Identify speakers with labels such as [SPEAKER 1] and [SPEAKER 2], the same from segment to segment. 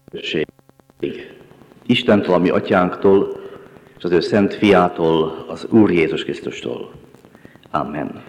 [SPEAKER 1] Istentől, a mi atyánktól, és az ő szent fiától, az Úr Jézus Krisztustól. Amen.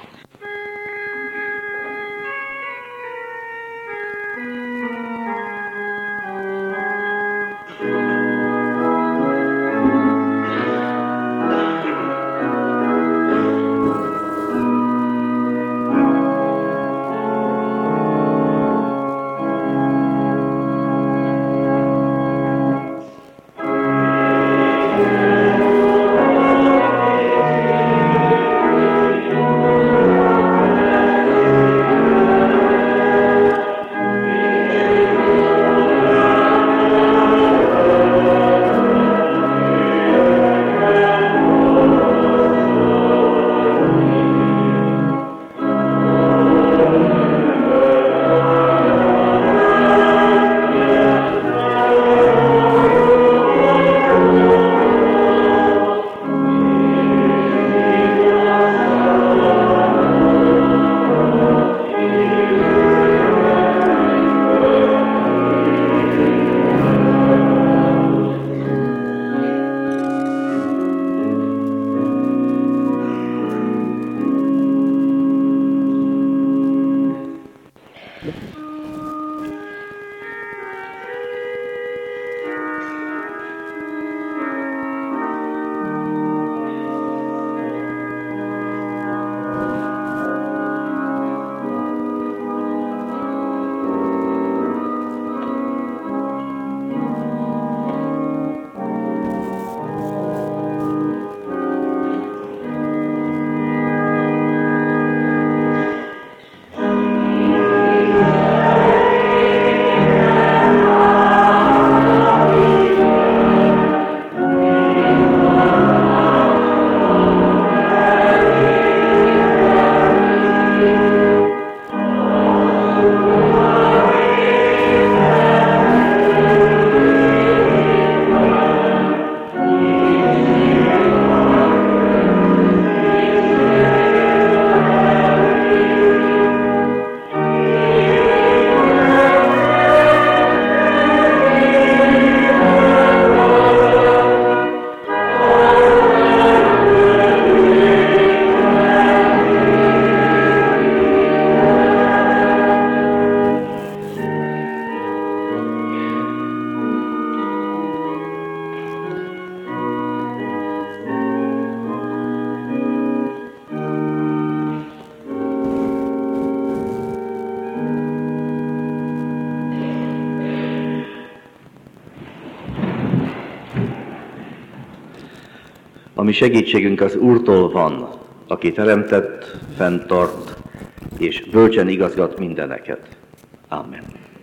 [SPEAKER 1] A mi segítségünk az Úrtól van, aki teremtett, fenntart és bölcsen igazgat mindeneket. Amen.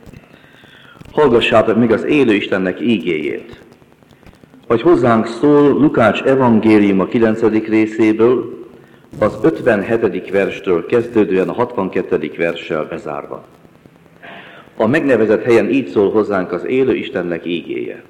[SPEAKER 1] Hallgassátok meg az élő Istennek ígéjét, hogy hozzánk szól Lukács evangélium a 9. részéből, az 57. verstől kezdődően a 62. verssel bezárva. A megnevezett helyen így szól hozzánk az élő Istennek ígéje.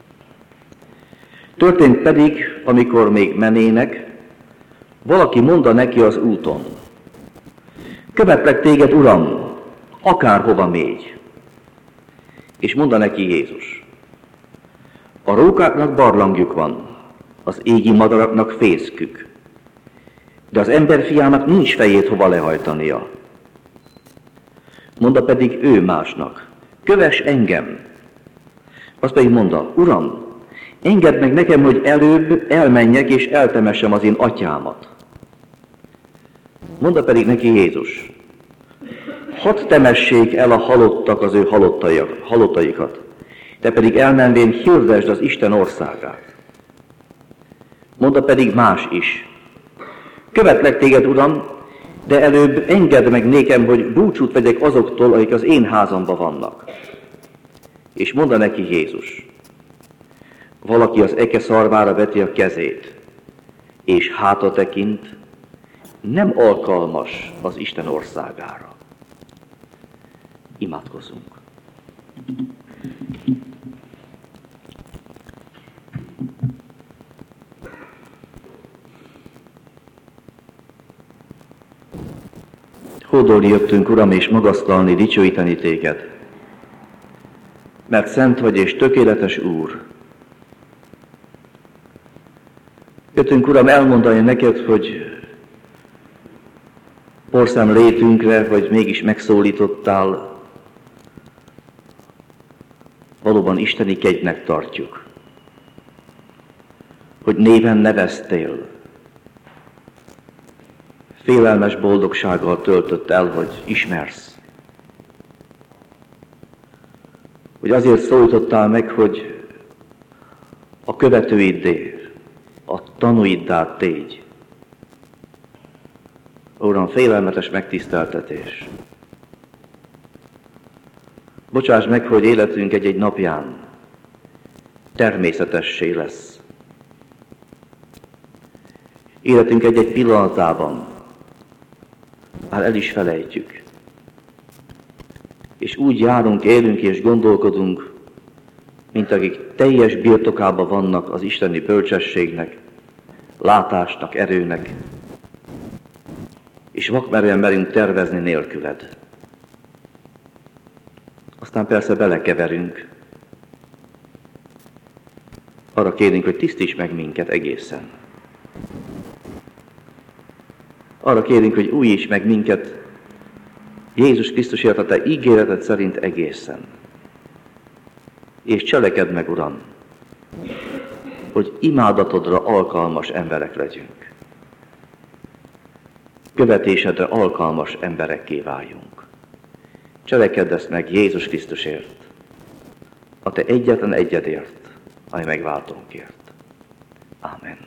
[SPEAKER 1] Történt pedig, amikor még menének, valaki mondta neki az úton: követlek téged, Uram, akárhova mégy. És mondta neki Jézus: a rókáknak barlangjuk van, az égi madaraknak fészkük, de az emberfiának nincs fejét hova lehajtania. Mondta pedig ő másnak: kövess engem. Azt pedig mondta: Uram, engedd meg nekem, hogy előbb elmenjek és eltemessem az én atyámat. Mondta pedig neki Jézus: hadd temessék el a halottak az ő halottaikat, te pedig elmenvén hirdesd az Isten országát. Mondta pedig más is: követlek téged, Uram, de előbb engedd meg nékem, hogy búcsút vegyek azoktól, akik az én házamban vannak. És mondta neki Jézus: valaki az eke szarvára veti a kezét, és hátra tekint, nem alkalmas az Isten országára. Imádkozzunk. Hódolni jöttünk, Uram, és magasztalni, dicsőíteni téged. mert szent vagy és tökéletes Úr. Jöttünk, Uram, elmondani neked, hogy porszám létünkre, hogy mégis megszólítottál, valóban isteni kegynek tartjuk, hogy néven neveztél, félelmes boldogsággal töltött el, hogy ismersz. Hogy azért szólítottál meg, hogy a követőiddé, a tanúiddá tégy. Uram, félelmetes megtiszteltetés. Bocsáss meg, hogy életünk egy-egy napján természetessé lesz. Életünk egy-egy pillanatában már el is felejtjük. És úgy járunk, élünk és gondolkodunk, mint akik teljes birtokában vannak az isteni bölcsességnek, látásnak, erőnek, és vakmerően merünk tervezni nélküled. Aztán persze belekeverünk. Arra kérünk, hogy tisztíts meg minket egészen. Arra kérünk, hogy újíts meg minket Jézus Krisztusért a te ígéreted szerint egészen. És cselekedd meg, Uram, hogy imádatodra alkalmas emberek legyünk. Követésedre alkalmas emberekké váljunk. Cselekedj ezt meg Jézus Krisztusért, a te egyetlen egyedért, ami megváltónkért. Ámen.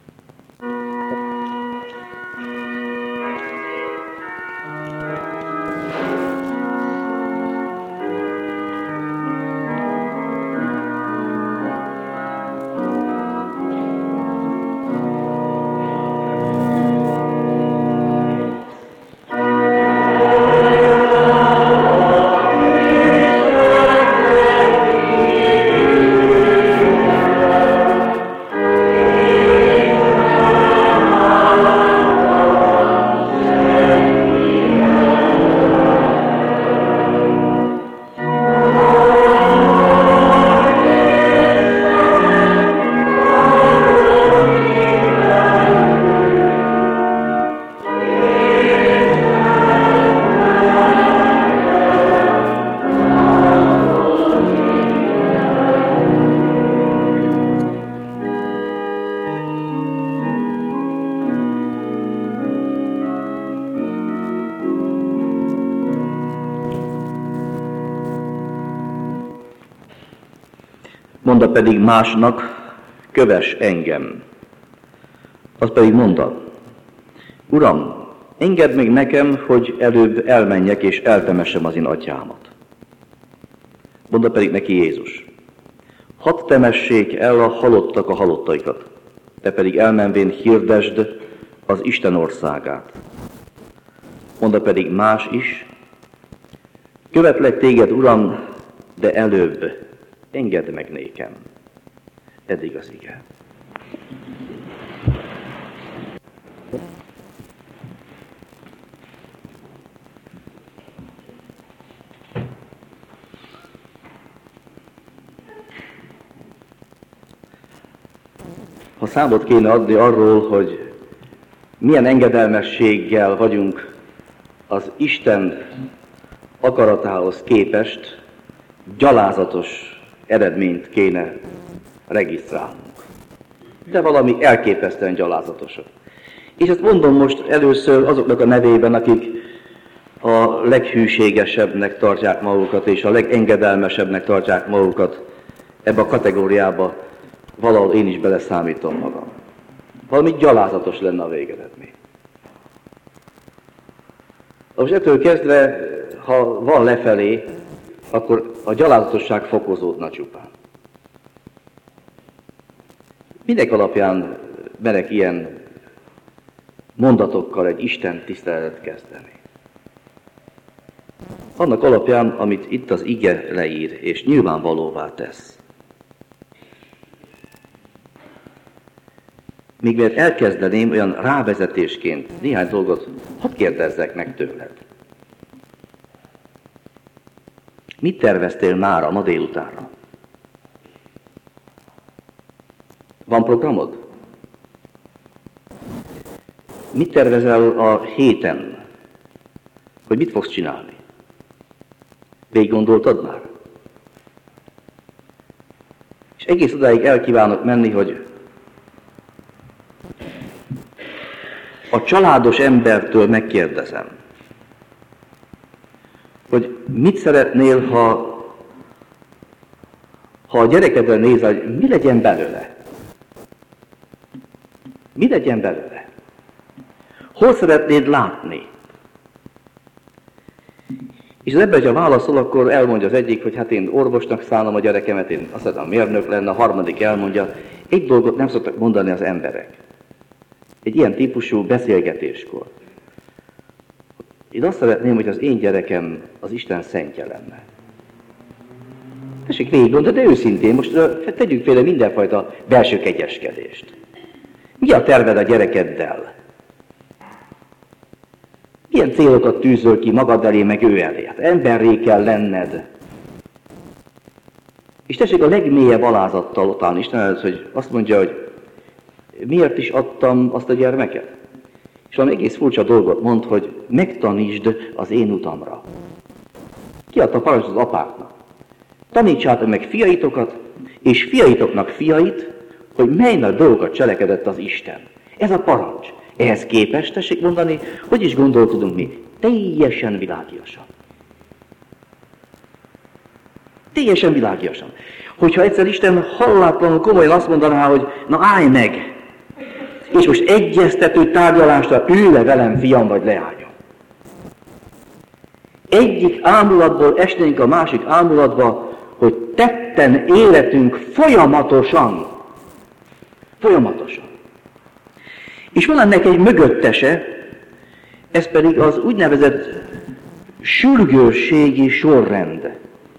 [SPEAKER 1] Mondd pedig másnak, kövess engem. Az pedig mondta, Uram, engedd meg nekem, hogy előbb elmenjek és eltemessem az én atyámat. Mondta pedig neki Jézus, hadd temessék el a halottak a halottaikat, te pedig elmenvén hirdesd az Isten országát. Mondta pedig más is, követlek téged, Uram, de előbb engedd meg nékem. Eddig az ige. Ha számot kéne adni arról, hogy milyen engedelmességgel vagyunk az Isten akaratához képest, gyalázatos eredményt kéne regisztrálnunk. De valami elképesztően gyalázatosat. És ezt mondom most először azoknak a nevében, akik a leghűségesebbnek tartják magukat, és a legengedelmesebbnek tartják magukat ebbe a kategóriába, valahol én is beleszámítom magam. Valami gyalázatos lenne a végeredmény. Most ettől kezdve, ha van lefelé, akkor a gyalázatosság fokozódna csupán. Minek alapján merek ilyen mondatokkal egy Isten tiszteletet kezdeni? Annak alapján, amit itt az ige leír, és nyilvánvalóvá tesz. Míg miért elkezdeném olyan rávezetésként néhány dolgot, hadd kérdezzek meg tőled. Mit terveztél már a ma délutánra? Van programod? Mit tervezel a héten? Hogy mit fogsz csinálni? Végig gondoltad már? És egész odáig el kívánok menni, hogy a családos embertől megkérdezem, hogy mit szeretnél, ha a gyerekedre nézel, hogy mi legyen belőle? Mi legyen belőle? Hol szeretnéd látni? És az ebben, ha válaszol, akkor elmondja az egyik, hogy hát én orvosnak szánom a gyerekemet, én azt szeretném, mérnök lenne, a harmadik elmondja. Egy dolgot nem szoktak mondani az emberek. Egy ilyen típusú beszélgetéskor. Én azt szeretném, hogy az én gyerekem az Isten szentje lenne. Tessék végig gondolni, de őszintén, most tegyük félre mindenfajta belső kegyeskedést. Mi a terved a gyerekeddel? Milyen célokat tűzöl ki magad elé, meg ő elé? Hát emberré kell lenned. És tessék a legmélyebb alázattal után Isten előtt, hogy azt mondja, hogy miért is adtam azt a gyermeket? És valami egész furcsa dolgot mond, hogy megtanítsd az én utamra. Kiadta parancsot az apáknak. Tanítsátok meg fiaitokat, és fiaitoknak fiait, hogy mely nagy dolgokat cselekedett az Isten. Ez a parancs. Ehhez képest, tessék mondani, hogy is gondolkodunk mi? Teljesen világiasan. Teljesen világiasan. Hogyha egyszer Isten hallátlanul komolyan azt mondaná, hogy na állj meg, és most egyeztető tárgyalásra ülj le velem, fiam vagy leányom. Egyik ámulatból esnénk a másik ámulatba, hogy tetten életünk folyamatosan. Folyamatosan. És van ennek egy mögöttese, ez pedig az úgynevezett sürgősségi sorrend.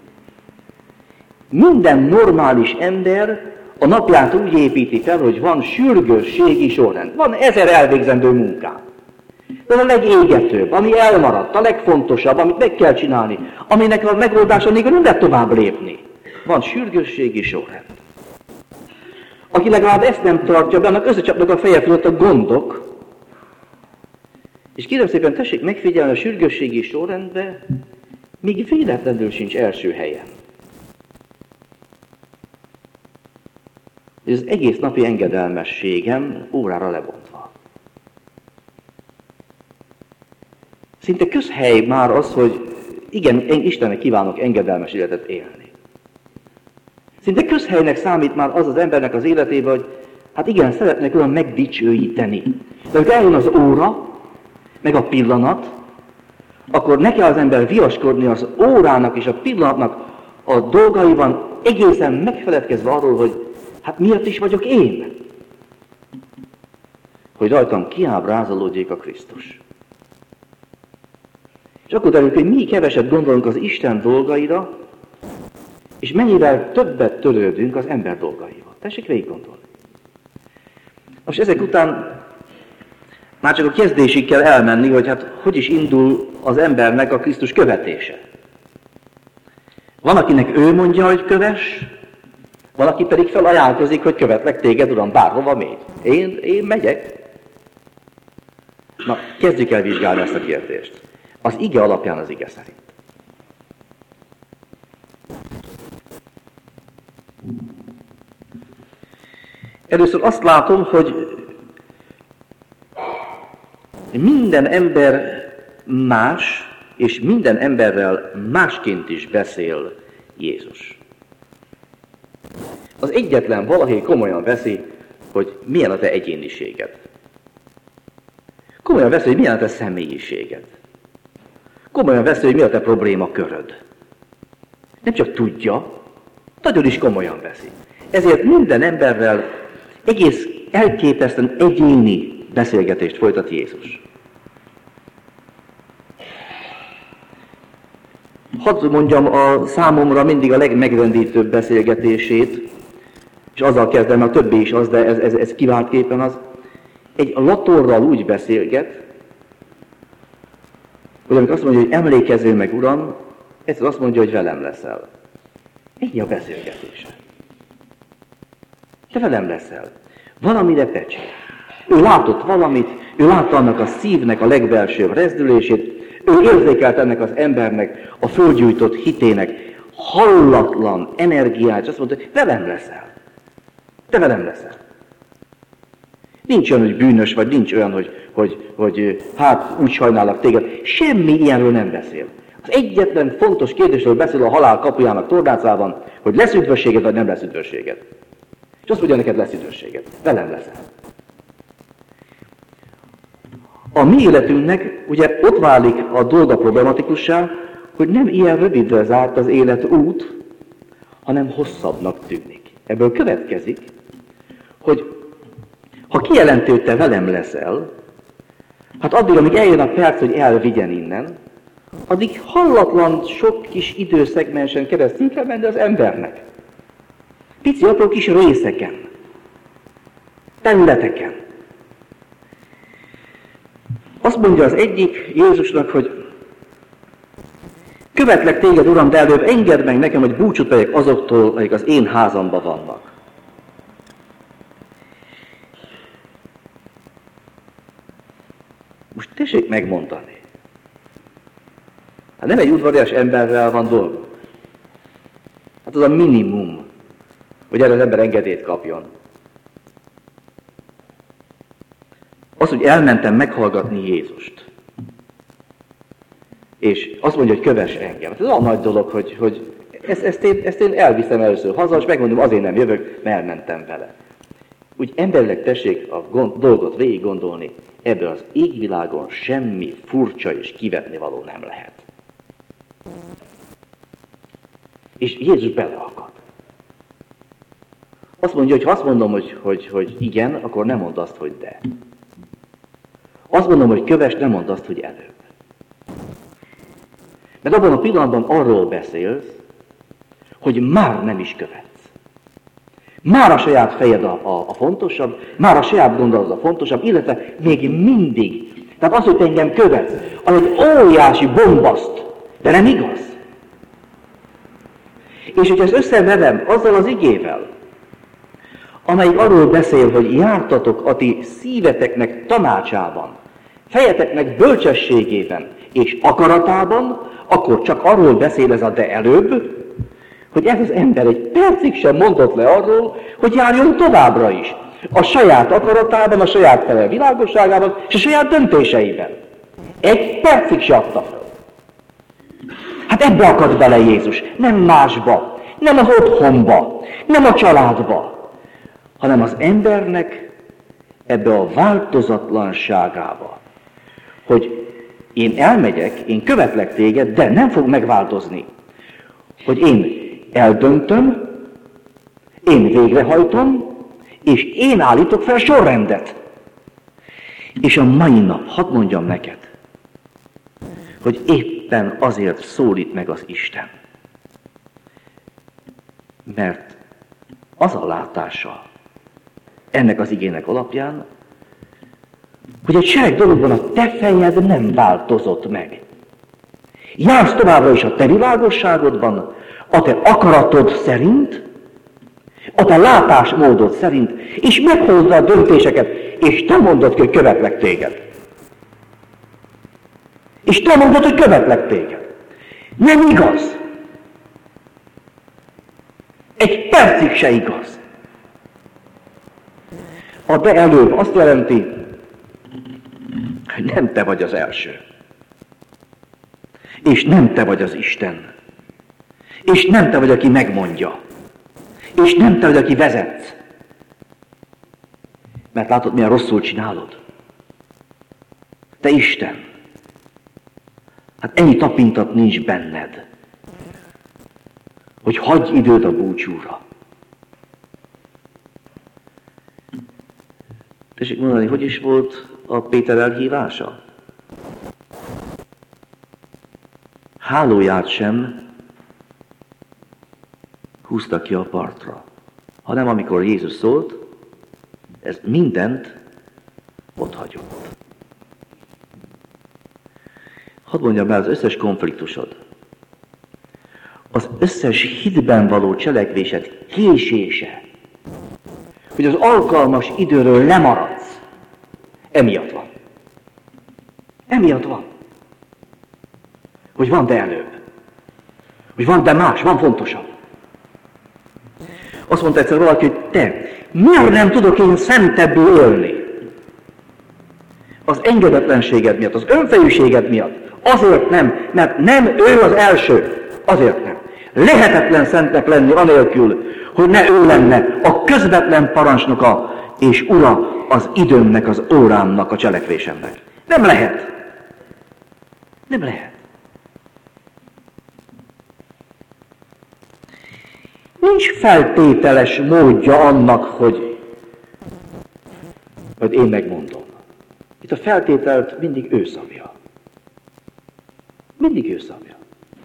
[SPEAKER 1] Minden normális ember a napját úgy építi fel, hogy van sürgősségi sorrend. Van 1000 elvégzendő munkám. Ez a legégetőbb, ami elmaradt, a legfontosabb, amit meg kell csinálni, aminek a megoldása nélkül nem lehet tovább lépni. Van sürgősségi sorrend. Aki legalább ezt nem tartja be, annak összecsapnak a feje fölött a gondok. És kérem szépen, tessék megfigyelni a sürgősségi sorrendbe, még véletlenül sincs első helyen. Ez az egész napi engedelmességem órára lebontva. Szinte közhely már az, hogy igen, én Istennek kívánok engedelmes életet élni. Szinte közhelynek számít már az embernek az életében, hogy hát igen, szeretnék olyan megdicsőíteni. De hogy eljön az óra, meg a pillanat, akkor ne kell az ember viaskodni az órának és a pillanatnak a dolgaiban, egészen megfeledkezve arról, hogy hát miért is vagyok én? Hogy rajtam kiábrázolódjék a Krisztus. És akkor derül, hogy mi keveset gondolunk az Isten dolgaira, és mennyivel többet törődünk az ember dolgaival. Tessék végig gondolni. Most ezek után már csak a kezdésig kell elmenni, hogy hát hogy is indul az embernek a Krisztus követése. Van, akinek ő mondja, hogy kövess, valaki pedig felajánlkozik, hogy követlek téged, Uram, bárhova mégy. Én megyek. Na, kezdjük el vizsgálni ezt a kérdést. Az ige alapján az ige szerint. Először azt látom, hogy minden ember más, és minden emberrel másként is beszél Jézus. Az egyetlen valaki komolyan veszi, hogy milyen a te egyéniséged. Komolyan veszi, hogy milyen a te személyiséged. Komolyan veszi, hogy mi a te problémaköröd. Nem csak tudja, nagyon is komolyan veszi. Ezért minden emberrel egész elképesztően egyéni beszélgetést folytat Jézus. Hadd mondjam a számomra mindig a legmegrendítőbb beszélgetését, és azzal kezdem, a többi is az, de ez kiváltképpen az. Egy latorral úgy beszélget, hogy amikor azt mondja, hogy emlékezzél meg, Uram, Egyszer azt mondja, hogy velem leszel. Ennyi a beszélgetése. Te velem leszel. Valamire pecsét. Ő látott valamit, ő látta annak a szívnek a legbelsőbb rezdülését, ő érzékelt ennek az embernek a fölgyújtott hitének hallatlan energiát, és azt mondta, hogy velem leszel. Te velem leszel. Nincs olyan, hogy bűnös, vagy nincs olyan, hogy hát úgy sajnálok téged. Semmi ilyenről nem beszél. Az egyetlen fontos kérdésről beszél a halál kapujának tornácában, hogy lesz üdvösséged, vagy nem lesz üdvösséged. És azt mondja, neked lesz üdvösséged. Velem leszel. A mi életünknek ugye ott válik a dolga problematikussá, hogy nem ilyen rövidre zárt az életút, hanem hosszabbnak tűnik. Ebből következik, hogy ha kijelenti, hogy te velem leszel, hát addig, amíg eljön a perc, hogy elvigyen innen, addig hallatlan sok kis időszegmensen keresztül kell menni az embernek. Pici apró kis részeken, területeken. Azt mondja az egyik Jézusnak, hogy követlek téged, Uram, de előbb engedd meg nekem, hogy búcsút vegyek azoktól, akik az én házamban vannak. Most tessék megmondani. Hát nem egy udvarias emberrel van dolgunk. Hát az a minimum, hogy erre az ember engedélyt kapjon. Az, hogy elmentem meghallgatni Jézust. És azt mondja, hogy kövess engem. Ez olyan nagy dolog, hogy ezt én elviszem először haza, és megmondom, azért nem jövök, mert elmentem vele. Úgy emberileg tessék a dolgot végig gondolni, ebből az égvilágon semmi furcsa és kivetni való nem lehet. És Jézus beleakad. Azt mondja, hogy ha azt mondom, hogy igen, akkor nem mondd azt, hogy de. Azt mondom, hogy kövess, nem mondd azt, hogy előbb. Mert abban a pillanatban arról beszélsz, hogy már nem is követsz. Már a saját fejed a fontosabb, már a saját gondolat a fontosabb, illetve még mindig. Tehát az, hogy te engem követsz, az egy óriási bombaszt, de nem igaz. És hogyha ezt összevedem azzal az igével, amelyik arról beszél, hogy jártatok a ti szíveteknek tanácsában, fejeteknek bölcsességében és akaratában, akkor csak arról beszél ez a de előbb, hogy ez az ember egy percig sem mondott le arról, hogy járjon továbbra is. A saját akaratában, a saját fele világosságában, és a saját döntéseiben. Egy percig se adta fel. Hát ebbe akad bele Jézus. Nem másba, nem az otthonba, nem a családba, hanem az embernek ebbe a változatlanságába. Hogy én elmegyek, én követlek téged, de nem fog megváltozni. Hogy én eldöntöm, én végrehajtom, és én állítok fel sorrendet. És a mai nap, hadd mondjam neked, hogy éppen azért szólít meg az Isten. Mert az a látása ennek az igének alapján, hogy egy sereg dologban a te fejed nem változott meg. Jársz továbbra is a te világosságodban, a te akaratod szerint, a te látásmódod szerint, és meghozd a döntéseket, és te mondod, hogy követlek téged. És te mondod, hogy követlek téged. Nem igaz. Egy percig se igaz. A de előbb azt jelenti, hogy nem te vagy az első. És nem te vagy az Isten. És nem te vagy, aki megmondja. És nem te vagy, aki vezetsz. Mert látod, milyen rosszul csinálod. Te Isten. Hát ennyi tapintat nincs benned, hogy hagyj időt a búcsúra. Tessék mondani, hogy is volt a Péter elhívása? Hálóját sem húzta ki a partra, hanem amikor Jézus szólt, ez mindent ott hagyott. Hadd mondjam el, az összes konfliktusod, összes hitben való cselekvésed késése, hogy az alkalmas időről lemaradsz, emiatt van. Emiatt van. Hogy van de előbb. Hogy van de más, van fontosabb. Azt mondta egyszer valaki, hogy te, miért nem tudok én szentebbül élni? Az engedetlenséged miatt, az önfejűséged miatt. Azért nem, mert nem ő az első. Azért nem. Lehetetlen szentnek lenni anélkül, hogy ne ő lenne a közvetlen parancsnoka és ura az időmnek, az órámnak, a cselekvésemnek. Nem lehet. Nem lehet. Nincs feltételes módja annak, hogy én megmondom. Itt a feltételt mindig ő szabja. Mindig ő szabja.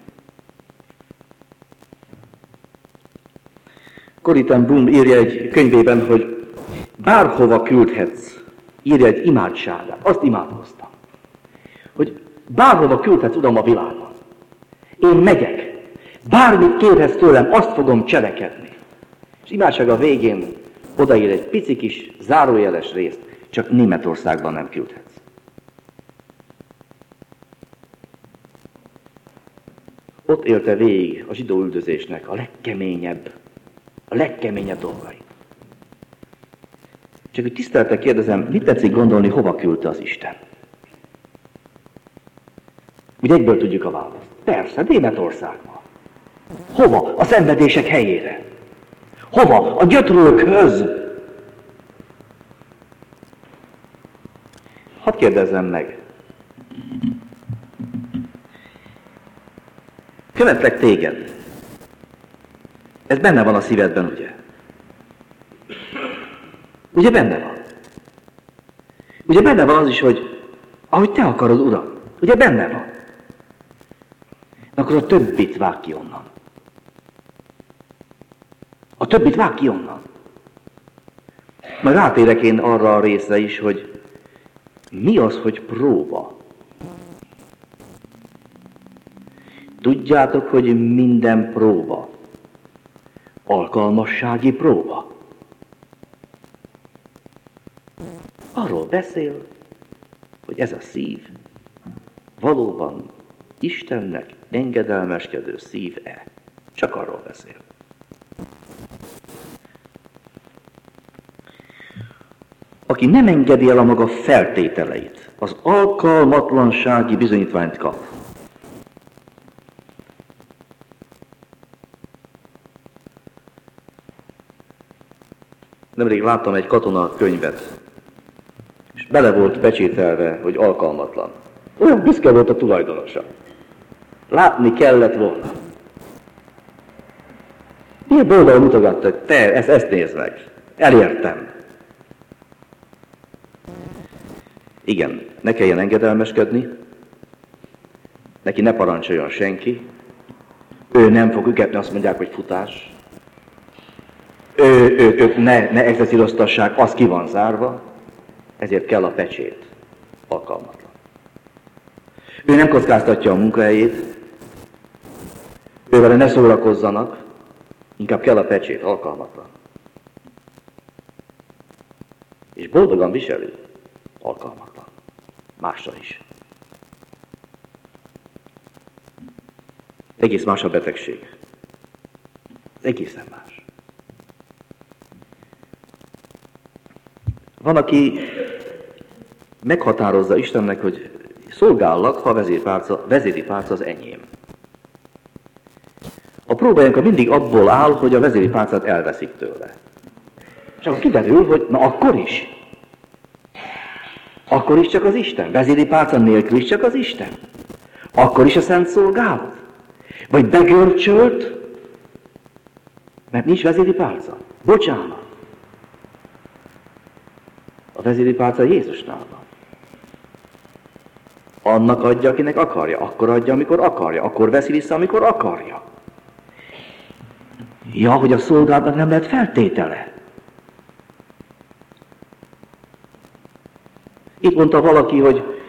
[SPEAKER 1] Corrie ten Boom írja egy könyvében, hogy bárhova küldhetsz, írja egy imádságát. Azt imádkoztam, hogy bárhova küldhetsz, Uram, a világon. Én megyek. Bármit kérhetsz tőlem, azt fogom cselekedni. És imádsága végén odaír egy pici kis zárójeles részt, csak Németországban nem küldhetsz. Ott élte végig a zsidó üldözésnek a legkeményebb dolgait. Csak hogy tiszteltek kérdezem, mit tetszik gondolni, hova küldte az Isten? Úgy egyből tudjuk a választ. Persze, Németországban. Hova? A szenvedések helyére. Hova? A gyötrőkhöz. Hadd kérdezzem meg. Követlek téged. Ez benne van a szívedben, ugye? Ugye benne van? Ugye benne van az is, hogy ahogy te akarod, Uram. Ugye benne van? Akkor a többit vág ki onnan. A többit vág ki onnan. Majd rátérek én arra a részre is, hogy mi az, hogy próba. Tudjátok, hogy minden próba alkalmassági próba. Arról beszél, hogy ez a szív valóban Istennek engedelmeskedő szív-e. Csak arról beszél. Aki nem engedi el a maga feltételeit, az alkalmatlansági bizonyítványt kap. Nemrég láttam egy katona könyvet, és bele volt pecsételve, hogy alkalmatlan. Olyan büszke volt a tulajdonosa. Látni kellett volna. Milyen boldogul mutogatta, hogy te, ezt nézd meg. Elértem. Igen, ne kelljen engedelmeskedni, neki ne parancsoljon senki, ő nem fog ügetni, azt mondják, hogy futás. Ők ne exercíroztassák, az ki van zárva, ezért kell a pecsét, alkalmatlan. Ő nem kockáztatja a munkahelyét, ővele ne szórakozzanak, inkább kell a pecsét, alkalmatlan. És boldogan viseli, alkalmatlan. Másra is. Egész más a betegség. Egészen más. Van, aki meghatározza Istennek, hogy szolgállak, ha a vezéri pálca az enyém. A próbájánk mindig abból áll, hogy a vezéri pálcát elveszik tőle. És akkor kiderül, hogy na akkor is. Akkor is csak az Isten. Vezéri pálca nélkül is csak az Isten. Akkor is a szent szolgálat. Vagy begörcsölt, mert nincs vezéri pálca. Bocsánat. A vezéri pálca Jézusnál van. Annak adja, akinek akarja. Akkor adja, amikor akarja. Akkor veszi vissza, amikor akarja. Ja, hogy a szolgálatnak nem lehet feltétele. Itt mondta valaki, hogy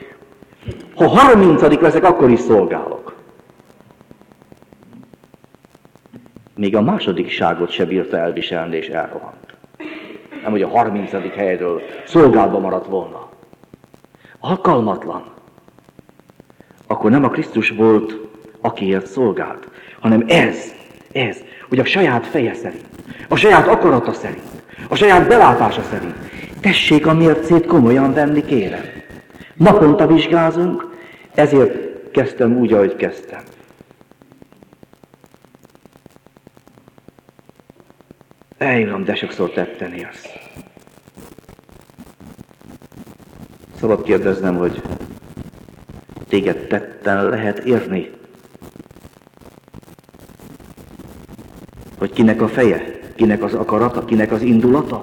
[SPEAKER 1] ha 30. leszek, akkor is szolgálok. még a másodikságot se bírta elviselni, és elrohant. Nem, hogy a 30. helyről szolgálatba maradt volna. Alkalmatlan. Akkor nem a Krisztus volt, akiért szolgált, hanem ez, hogy a saját feje szerint, a saját akarata szerint, a saját belátása szerint. Tessék a mércét komolyan venni, kérem. Naponta vizsgázunk, ezért kezdtem úgy, ahogy kezdtem. Uram, de sokszor tetten érsz. Szabad kérdeznem, hogy téged tetten lehet érni? Hogy kinek a feje, kinek az akarata, kinek az indulata?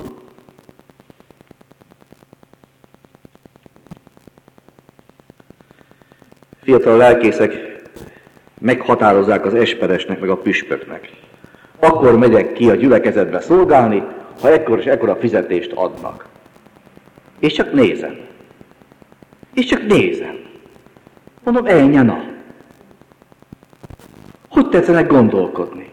[SPEAKER 1] Fiatal lelkészek meghatározzák az esperesnek, meg a püspöknek. Akkor megyek ki a gyülekezetbe szolgálni, ha ekkor és ekkor a fizetést adnak. És csak nézem. Mondom, ennyi, na. Hogy tetszenek gondolkodni?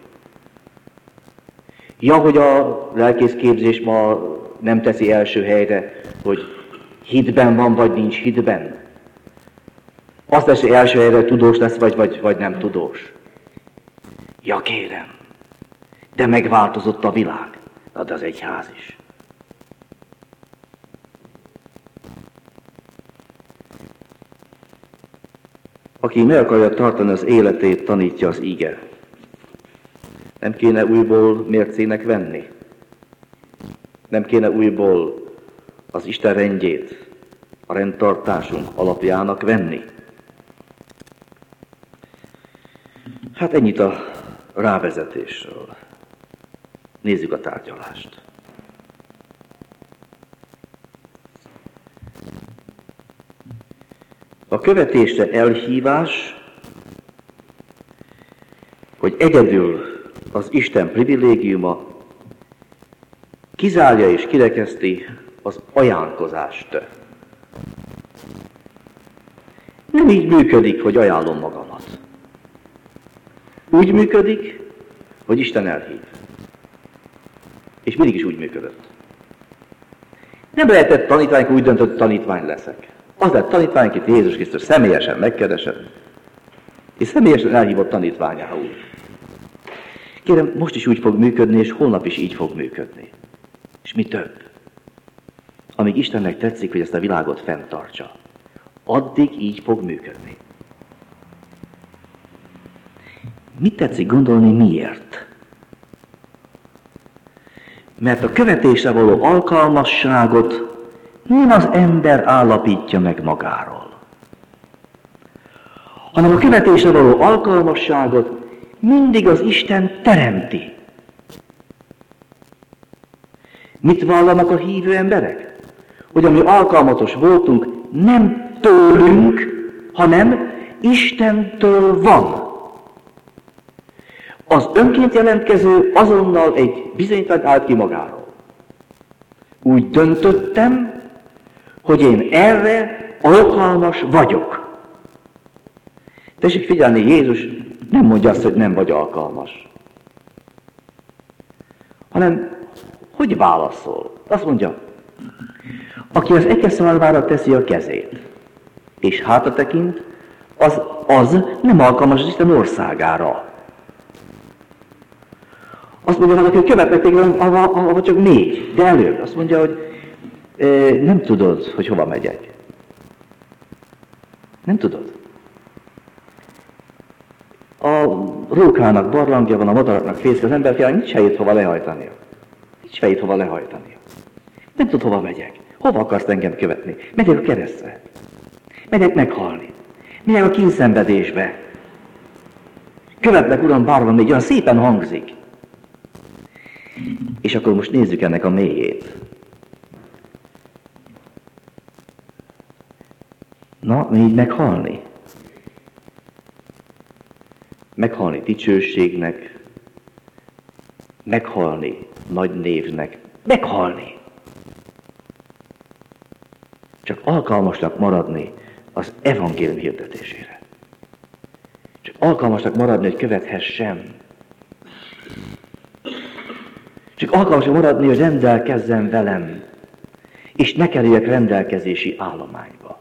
[SPEAKER 1] Ja, hogy a lelkészképzés ma nem teszi első helyre, hogy hitben van, vagy nincs hitben. Azt teszi első helyre, tudós lesz, vagy nem tudós. Ja, kérem, de megváltozott a világ. Na, de az egyház is. Aki meg akarja tartani az életét, tanítja az ige. Nem kéne újból mércének venni. Nem kéne újból az Isten rendjét, a rendtartásunk alapjának venni. Hát ennyit a rávezetésről. Nézzük a tárgyalást. A követésre elhívás, hogy egyedül az Isten privilégiuma kizárja és kirekeszti az ajánlkozást. Nem így működik, hogy ajánlom magamat. Úgy működik, hogy Isten elhív. És mindig is úgy működött. Nem lehetett tanítvány, úgy döntött, hogy tanítvány leszek. Az lett tanítvány, akit Jézus Krisztus személyesen megkeresett, és személyesen elhívott tanítványául. Kérem, most is úgy fog működni, és holnap is így fog működni. És mi több? Amíg Istennek tetszik, hogy ezt a világot fenntartsa, addig így fog működni. Mit tetszik gondolni, miért? Mert a követésre való alkalmasságot nem az ember állapítja meg magáról, hanem a követésre való alkalmasságot mindig az Isten teremti. Mit vallanak a hívő emberek? Hogy ami alkalmatos voltunk, nem tőlünk, hanem Istentől van. Az önként jelentkező azonnal egy bizonyítványt állt ki magáról. Úgy döntöttem, hogy én erre alkalmas vagyok. Tessék figyelni, Jézus nem mondja azt, hogy nem vagy alkalmas. Hanem, hogy válaszol? Azt mondja, aki az egyházszalvára teszi a kezét, és hátra tekint, az nem alkalmas az Isten országára. Azt mondja, hogy követnek téged, ahol csak 4, de előbb. Azt mondja, hogy nem tudod, hogy hova megyek. Nem tudod. A rókának barlangja van, a madaraknak fészke, az emberfiának nincs helyét hova lehajtania. Nem tud, hova megyek. Hova akarsz engem követni? Megyek a keresztre. Megyek meghalni. Megyek a kínszenvedésbe. Követlek, Uram, bárban még olyan szépen hangzik. És akkor most nézzük ennek a mélyét. Na, így meghalni. Meghalni dicsőségnek, meghalni nagy névnek, meghalni. Csak alkalmasnak maradni az evangélium hirdetésére. Csak alkalmasnak maradni, hogy követhessem. Csak alkalmas maradni, hogy rendelkezzen velem, és ne kerüljek rendelkezési állományba.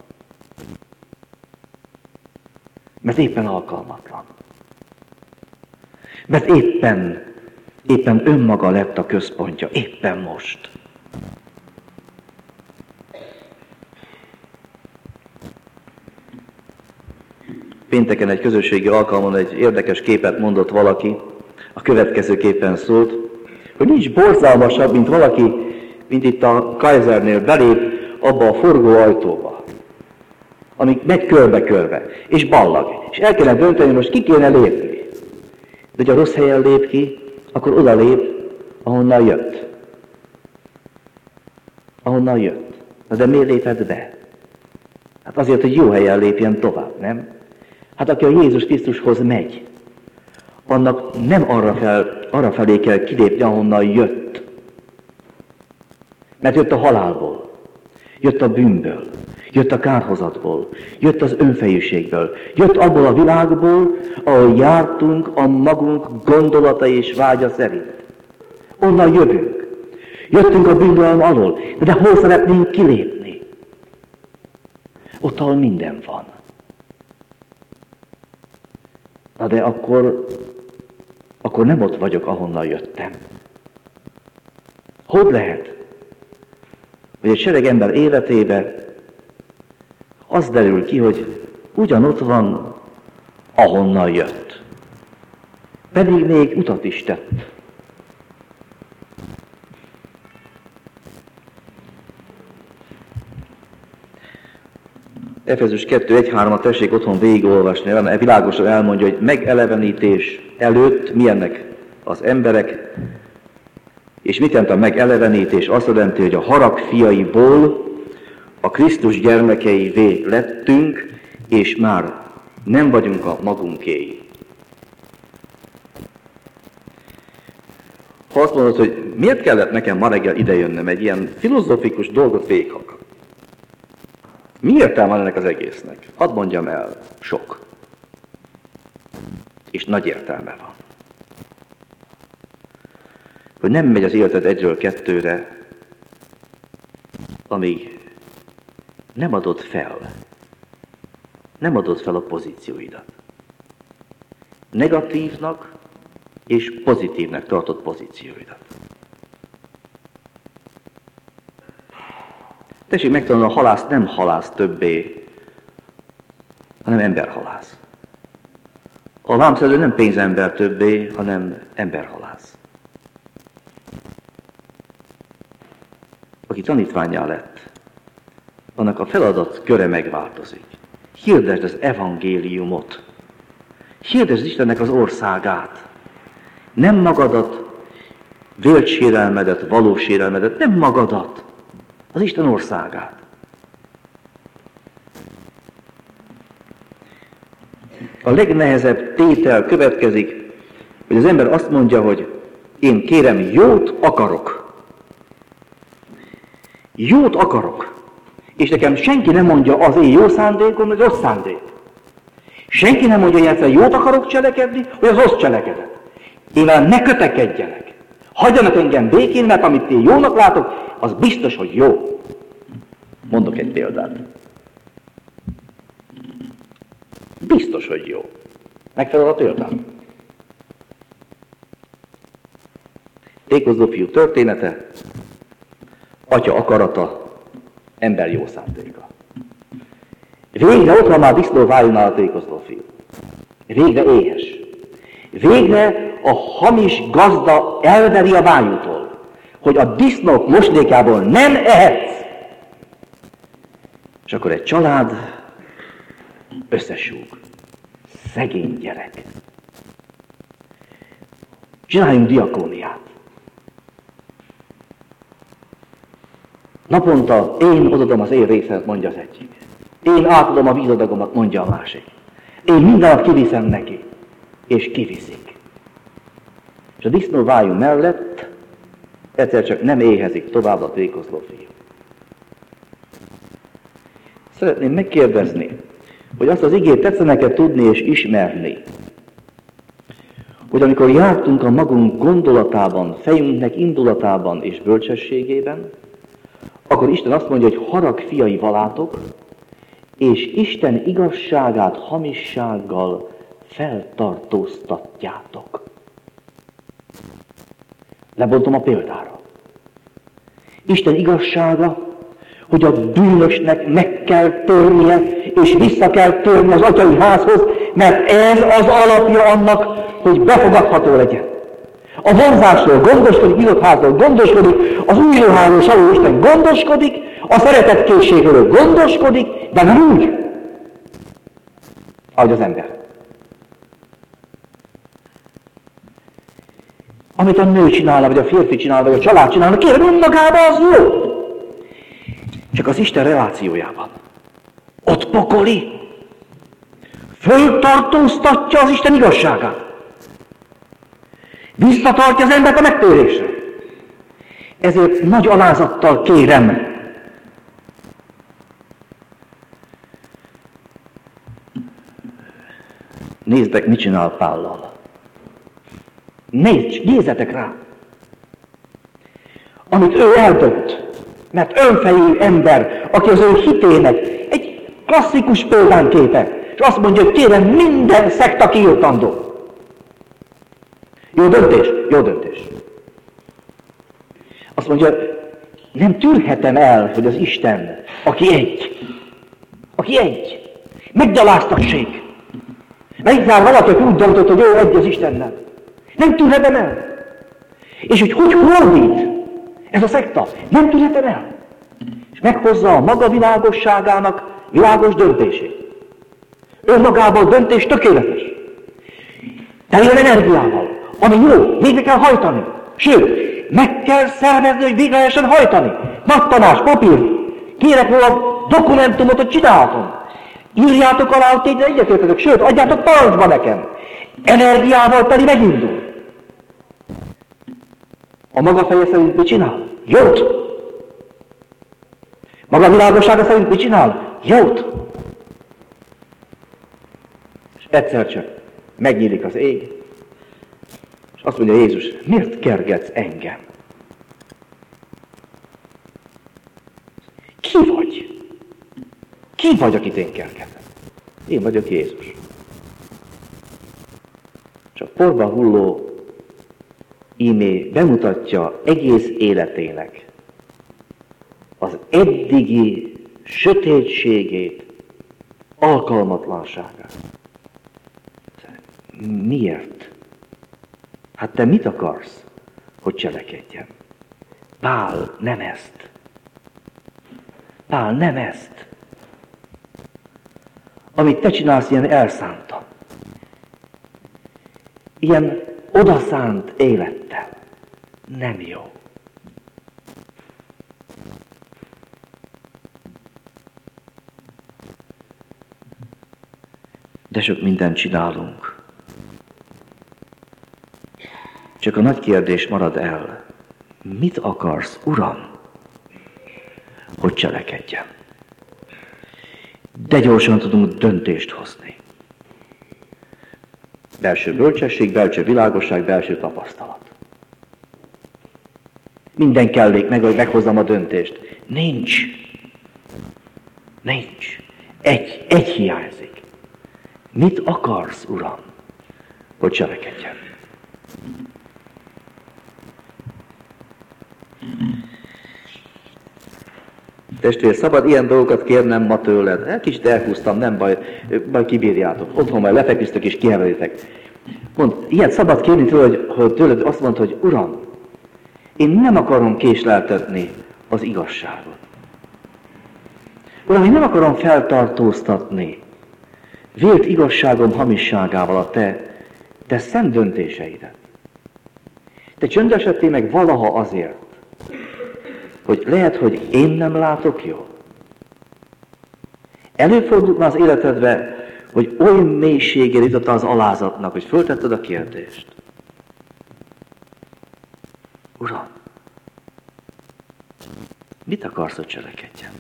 [SPEAKER 1] Mert éppen alkalmatlan. Mert éppen önmaga lett a központja, éppen most. Pénteken egy közösségi alkalmon egy érdekes képet mondott valaki, a következőképpen szólt, hogy nincs borzalmasabb, mint valaki, mint itt a Kaisernél belép abba a forgóajtóba, ami megy körbe-körbe, és ballag, és el kellene dönteni, most ki kéne lépni. De ha rossz helyen lép ki, akkor oda lép, ahonnan jött. Ahonnan jött. Na de miért lépett be? Hát azért, hogy jó helyen lépjen tovább, nem? Hát aki a Jézus Krisztushoz megy, annak nem arra felé kell kilépni, ahonnan jött. Mert jött a halálból, jött a bűnből, jött a kárhozatból, jött az önfejűségből, jött abból a világból, ahol jártunk a magunk gondolata és vágya szerint. Onnan jövünk. Jöttünk a bűnből alól, de hol szeretnénk kilépni? Ott, ahol minden van. Na de akkor nem ott vagyok, ahonnan jöttem. Hogy lehet, hogy egy sereg ember életébe az derül ki, hogy ugyanott van, ahonnan jött. Pedig még utat is tett. Efezus 2.1.3-at tessék otthon végigolvasni, mert világosan elmondja, hogy megelevenítés előtt milyennek az emberek, és mit jelent a megelevenítés? Azt jelenti, hogy a harag fiaiból a Krisztus gyermekeivé lettünk, és már nem vagyunk a magunkéi. Ha azt mondod, hogy miért kellett nekem ma reggel idejönnöm egy ilyen filozofikus dolgot véghallgatni? Mi értelme ennek az egésznek? Hadd mondjam el, sok. És nagy értelme van. Hogy nem megy az életed egyről kettőre, amíg nem adod fel. Nem adod fel a pozícióidat. Negatívnak és pozitívnek tartott pozícióidat. Tessék megtanulni, a halász nem halász többé, hanem emberhalász. A vámszedő nem pénzember többé, hanem emberhalász. Aki tanítvánnyá lett, annak a feladat köre megváltozik. Hirdesd az evangéliumot. Hirdesd Istennek az országát. Nem magadat, vélt sérelmedet, valós sérelmedet, nem magadat, az Isten országát. A legnehezebb tétel következik, hogy az ember azt mondja, hogy én kérem, jót akarok. Jót akarok. És nekem senki nem mondja az én jó szándékom, vagy rossz szándék. Senki nem mondja, hogy jót akarok cselekedni, vagy az rossz cselekedet. Én velem ne kötekedjenek. Hagyjanak engem békén, mert amit én jónak látok, az biztos, hogy jó. Mondok egy példát. Biztos, hogy jó. Megfelel a példám. Tékozló fiú története, atya akarata, ember jó szándéka. Végre ott van már disznóvájúnál a tékozló fiú. Végre éhes. Végre a hamis gazda elveri a vájútól, hogy a disznók moslékából nem ehetsz. És akkor egy család összesúg. Szegény gyerek. Csináljunk diakóniát. Naponta én odadom az én részemet, mondja az egyik. Én átadom a vízadagomat, mondja a másik. Én minden nap kiviszem neki. És kiviszik. És a disznóvájú mellett egyszer csak nem éhezik tovább a tékozló fiú. Szeretném megkérdezni, hogy azt az igét tetszene-e tudni és ismerni, hogy amikor jártunk a magunk gondolatában, fejünknek indulatában és bölcsességében, akkor Isten azt mondja, hogy harag fiai valátok, és Isten igazságát hamissággal feltartóztatjátok. Lebontom a példára. Isten igazsága, hogy a bűnösnek meg kell törnie, és vissza kell törni az atyai házhoz, mert ez az alapja annak, hogy befogadható legyen. A vonzásról gondoskodik, nyitott házról gondoskodik, az új ruháról Saló Isten gondoskodik, a szeretetkészségről gondoskodik, de nem úgy, ahogy az ember. Amit a nő csinálna, vagy a férfi csinálna, vagy a család csinálna, kérem, önmagában az jó. Csak az Isten relációjában. Ott pokoli. Föltartóztatja az Isten igazságát. Visszatartja az embert a megtérésre. Ezért nagy alázattal kérem, nézd meg, mit csinál Pállal. Nézzetek rá! Amit ő eldönt, mert önfejű ember, aki az ő hitének egy klasszikus példánképe, és azt mondja, hogy kérem, minden szekta kiirtandó. Jó döntés? Jó döntés. Azt mondja, nem tűrhetem el, hogy az Isten, aki egy, meggyaláztassék. Meggyár valaki úgy döntött, hogy ő egy az Istennel. Nem tűrhetem el. És hogy hódít ez a szekta, nem tűrhetem el. És meghozza a maga világosságának világos döntését. Önmagában döntés tökéletes. Teljen energiával, ami jó, végre kell hajtani. Sőt, meg kell szervezni, hogy végre lehessen hajtani. Nagy Tamás, papír, kérek róla dokumentumot, hogy csinálhatom. Írjátok alá, hogy tényleg egyetértetek, sőt, adjátok parancsba nekem. Energiával pedig megindul. A maga feje szerint mit csinál? Jót! Maga világossága szerint mit csinál? Jót! És egyszer csak megnyílik az ég, és azt mondja Jézus, miért kergetsz engem? Ki vagy? Ki vagy, akit én kergetem? Én vagyok Jézus. És a porba hulló íme bemutatja egész életének az eddigi sötétségét, alkalmatlanságát. Miért? Hát te mit akarsz, hogy cselekedjem? Pál, nem ezt. Pál, nem ezt. Amit te csinálsz, ilyen elszántan. Ilyen odaszánt élettel. Nem jó. De sok mindent csinálunk. Csak a nagy kérdés marad el. Mit akarsz, Uram, hogy cselekedjem? De gyorsan tudunk döntést hozni. Belső bölcsesség, belső világosság, belső tapasztalat. Minden kellék meg, hogy meghozzam a döntést. Nincs. Nincs. Egy hiányzik. Mit akarsz, Uram, hogy cselekedjem? Testvér, szabad ilyen dolgokat kérnem ma tőled. Kicsit elhúztam, nem baj, majd kibírjátok. Otthon majd lefeküztök és kievelitek. Mondd, ilyet szabad kérni hogy tőled azt mondd, hogy Uram, én nem akarom késleltetni az igazságot. Uram, én nem akarom feltartóztatni vélt igazságom hamisságával a te szent döntéseidet. Te csöndesedtél meg valaha azért, hogy lehet, hogy én nem látok jól. Előfordult az életedbe, hogy oly mélységére jutottál az alázatnak, hogy föltetted a kérdést. Uram, mit akarsz, hogy cselekedjem?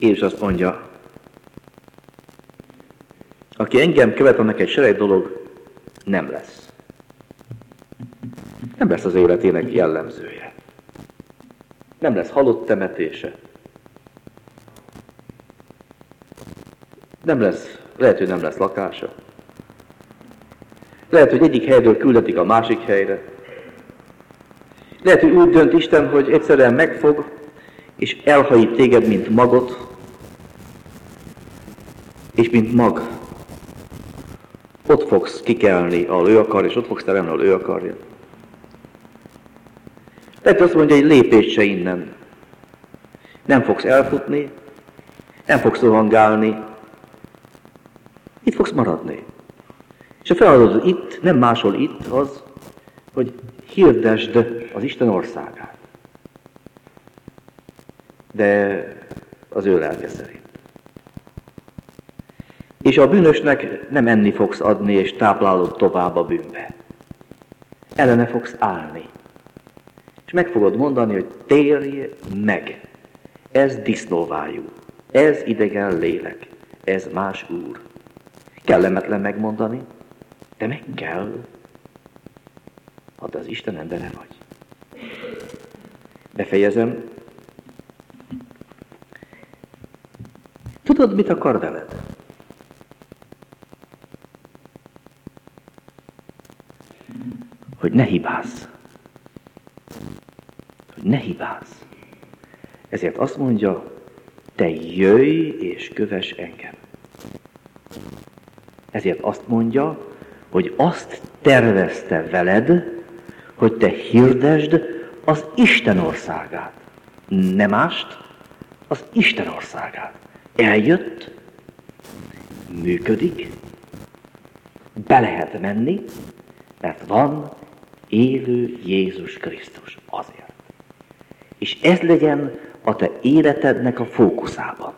[SPEAKER 1] Jézus azt mondja, aki engem követ, annak egy sereg dolog nem lesz. Nem lesz az életének jellemzője. Nem lesz halott temetése. Nem lesz, lehet, hogy nem lesz lakása. Lehet, hogy egyik helyről küldetik a másik helyre. Lehet, hogy úgy dönt Isten, hogy egyszerűen megfog, és elhajít téged, mint magot, és mint mag. Ott fogsz kikelni, ahol ő akar, és ott fogsz teremni, ahol ő akarja. Lehet, azt mondja, hogy lépést se innen. Nem fogsz elfutni, nem fogsz rohangálni, itt fogsz maradni. És a feladatod itt, nem máshol itt az, hogy hirdesd az Isten országát. De az ő lelke szerint. És a bűnösnek nem enni fogsz adni, és táplálod tovább a bűnbe. Ellene fogsz állni. És meg fogod mondani, hogy térj meg. Ez disznóvájú. Ez idegen lélek. Ez más úr. Kellemetlen megmondani, de meg kell, ha te az Isten embere vagy. Befejezem. Tudod, mit akar veled? Hogy ne hibázz. Hogy ne hibázz. Ezért azt mondja, te jöjj és kövess engem. Ezért azt mondja, hogy azt tervezte veled, hogy te hirdesd az Isten országát. Nem mást, az Isten országát. Eljött, működik, be lehet menni, mert van élő Jézus Krisztus azért. És ez legyen a te életednek a fókuszában.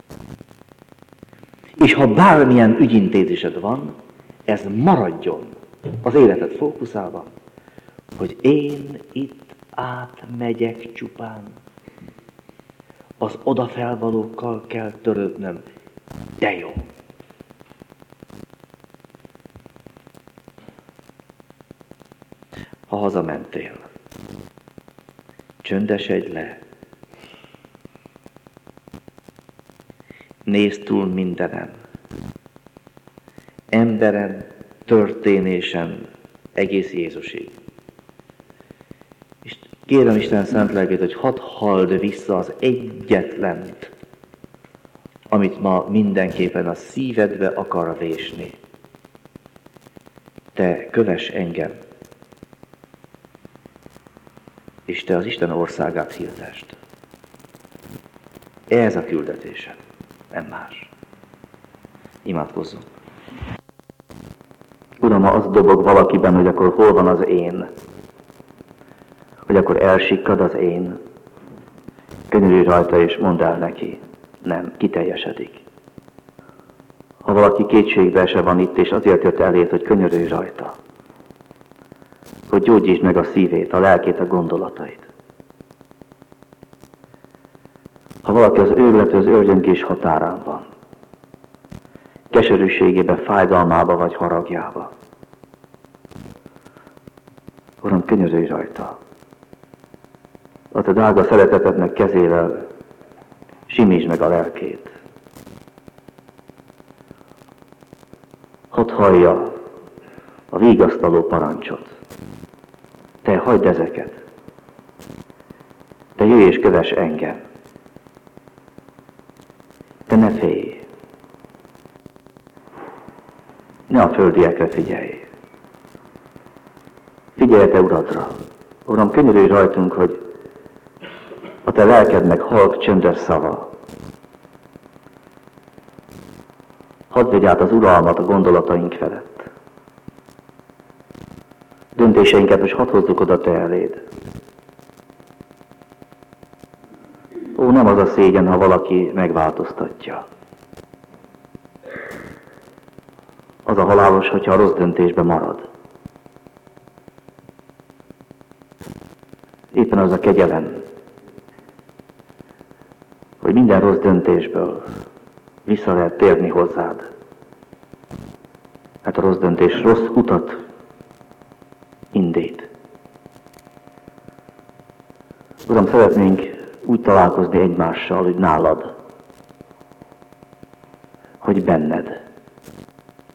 [SPEAKER 1] És ha bármilyen ügyintézésed van, ez maradjon az életed fókuszában, hogy én itt átmegyek csupán. Az odafelvalókkal kell törődnöm. De jó. Ha hazamentél, csöndesedj le. Nézd túl mindenen. Emberen, történésen, egész Jézusig. És kérem Isten szent lelkét, hogy hadd halld vissza az egyetlent, amit ma mindenképpen a szívedbe akar vésni. Te kövess engem, és te az Isten országát hirdesd. Ez a küldetésem, nem más. Imádkozzunk. Uram, ha az dobog valakiben, hogy akkor hol van az én, hogy akkor elsikkad az én, könyörülj rajta és mondd el neki, nem, kiteljesedik. Ha valaki kétségbe se van itt, és azért jött eléd, hogy könyörülj rajta, hogy gyógyítsd meg a szívét, a lelkét, a gondolatait. Ha valaki az őrületű, az őrgyöngés határán van, keserűségébe, fájdalmába vagy haragjába, Uram, könyörülj rajta. A te drága szeretetednek kezével simítsd meg a lelkét. Hadd hallja a vigasztaló parancsot. Te hagyd ezeket. Te jöjj és kövess engem. Te ne félj. Ne a földiekre figyelj. Figyelj te Uradra. Uram, könyörülj rajtunk, hogy a te lelkednek halk, csöndes szava. Hadd vegy át az uralmat a gondolataink felett. Döntéseinket most hadd hozzuk oda te eléd. Ó, nem az a szégyen, ha valaki megváltoztatja. Az a halálos, hogyha a rossz döntésbe marad. Éppen az a kegyelem, hogy minden minden rossz döntésből vissza lehet térni hozzád. Hát a rossz döntés rossz utat indít. Uram, szeretnénk úgy találkozni egymással, hogy nálad, hogy benned.